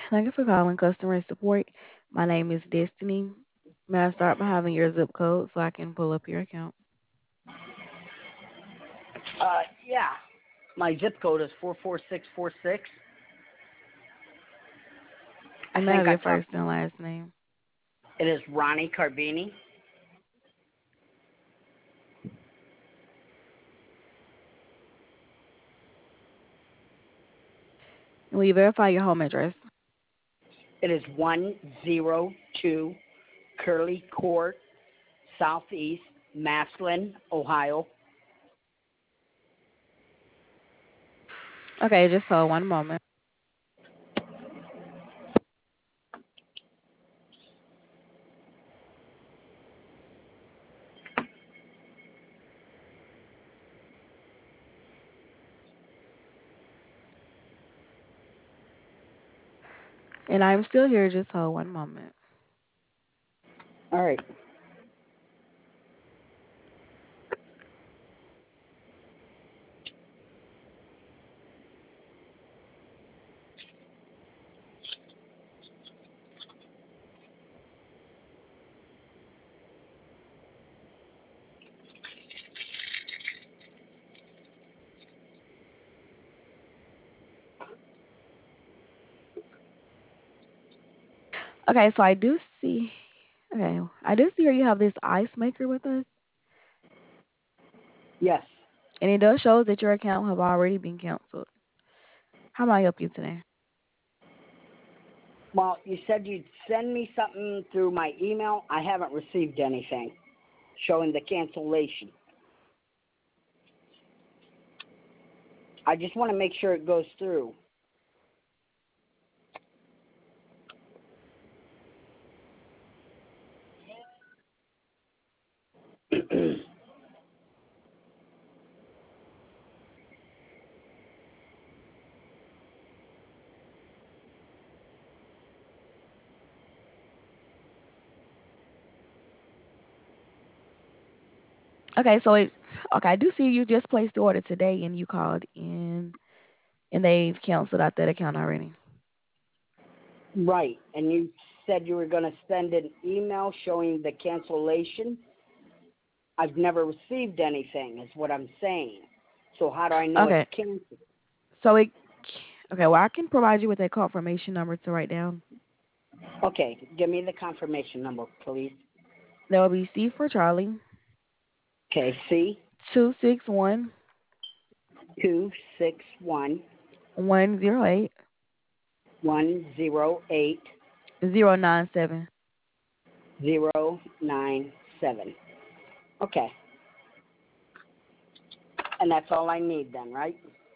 Thank you for calling customer support. My name is Destiny. May I start by having your zip code so I can pull up your account? Yeah. My zip code is 44646. I And may I think have I your talked. first and last name? It is Ronnie Carbini. And will you verify your home address? It is 102 Curly Court, Southeast, Maslin, Ohio. Okay, just hold one moment. And I'm still here, just hold one moment. All right. Okay, so I do see here you have this ice maker with us, Yes. and it does show that your account have already been canceled. How may I help you today? Well, you said you'd send me something through my email. I haven't received anything showing the cancellation. I just want to make sure it goes through. Okay, I do see you just placed the order today, and you called in, and they've canceled out that account already. Right. And you said you were going to send an email showing the cancellation. I've never received anything, is what I'm saying. So how do I know it's Okay, canceled? so it okay. Well, I can provide you with a confirmation number to write down. Okay, give me the confirmation number, please. That will be C for Charlie, Okay, C 261 261 108 108 097. 097. Okay, and that's all I need then, right?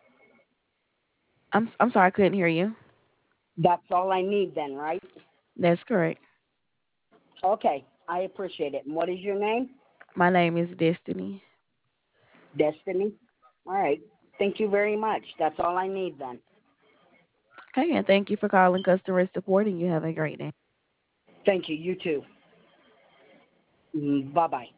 I'm sorry, I couldn't hear you. That's all I need then, right? That's correct. Okay, I appreciate it. And what is your name? My name is Destiny. Destiny. All right. Thank you very much. That's all I need then. Okay, and thank you for calling customer support, and you have a great day. Thank you. You too. Bye bye.